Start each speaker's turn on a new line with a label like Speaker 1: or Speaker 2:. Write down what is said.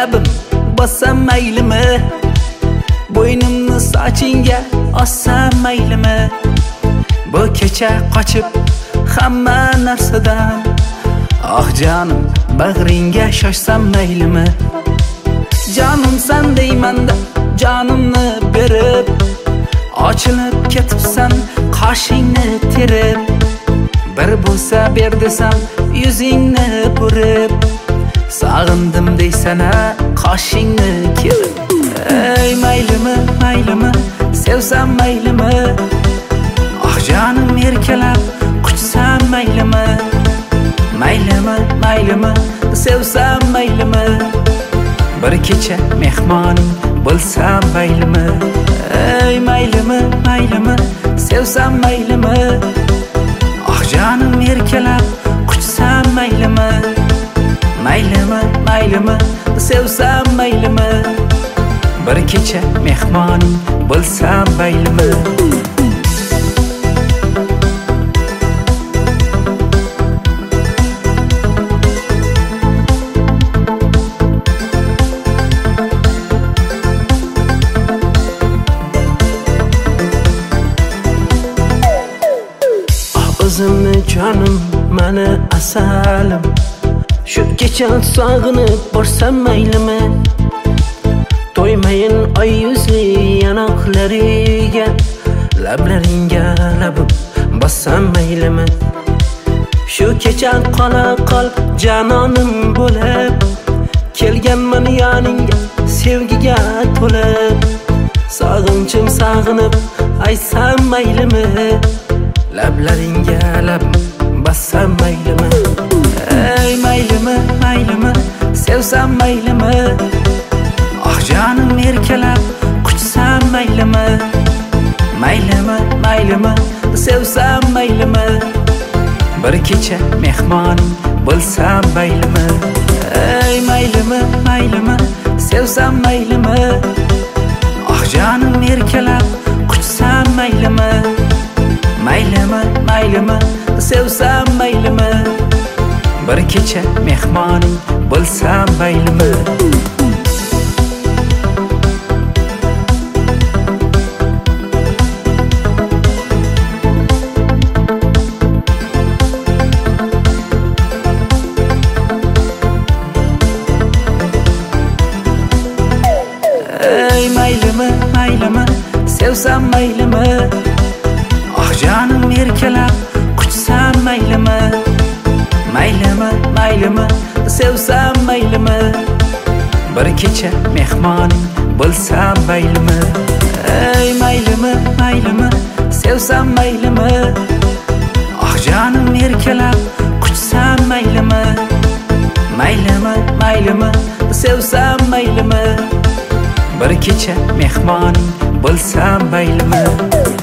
Speaker 1: labim bossam maylimi, bo'ynimni sochingga ossam maylimi, bu kecha qochib hamma narsadan, ah jonim bag'ringga shoshsam maylimi, jonimsan deymanda jonimni berib, ochilib ketibsan qoshingni terib, bir bo'lsa ber desam yuzingni burib, sog'indim deysana qoshingni kelib. Ey maylimi, maylimi, sevsam maylimi, ah jonim erkalab quchsam maylimi, maylimi, maylimi, sevsam maylimi, bir kecha mehmoning bo'lsam maylimi. Ey maylimi, maylimi, sevsam maylimi, ah jonim erkalab quchsam maylimi, maylimi, maylimi, sevsam maylimi, bir kecha mehmoning bo'lsam maylimi.
Speaker 2: O'zimni jonim, mani asalim, shu kecha sog'inib borsam maylimi, to'ymayin oy yuzli yanoqlariga, lablaringga labim bossam maylimi, shu kecha qola qol janonim bo'lib, kelganman yoningga sevgiga to'lib, sog'inchim sog'inib aytsam maylimi, lablaringga labim bossam maylimi. Ey maylimi, maylimi, sevsam maylimi, ah jonim erkalab quchsam maylimi, maylimi, maylimi, sevsam maylimi, bir kecha mehmoning bo'lsam maylimi. Ey maylimi, maylimi, sevsam maylimi, ah jonim erkalab quchsam maylimi, maylimi, maylimi, sevsam maylimi, bir kecha mehmoning bo'lsam maylimi.
Speaker 1: Ey maylimi, maylimi, sevsam maylimi, ah jonim erkalab quchsam maylimi, maylimi, maylimi, sevsam maylimi, bir kecha mehmoning bo'lsam maylimi. Ey maylimi, maylimi, sevsam maylimi, ah jonim erkalab quchsam maylimi, maylimi, maylimi, sevsam maylimi, bir kecha mehmoning bo'lsam maylimi.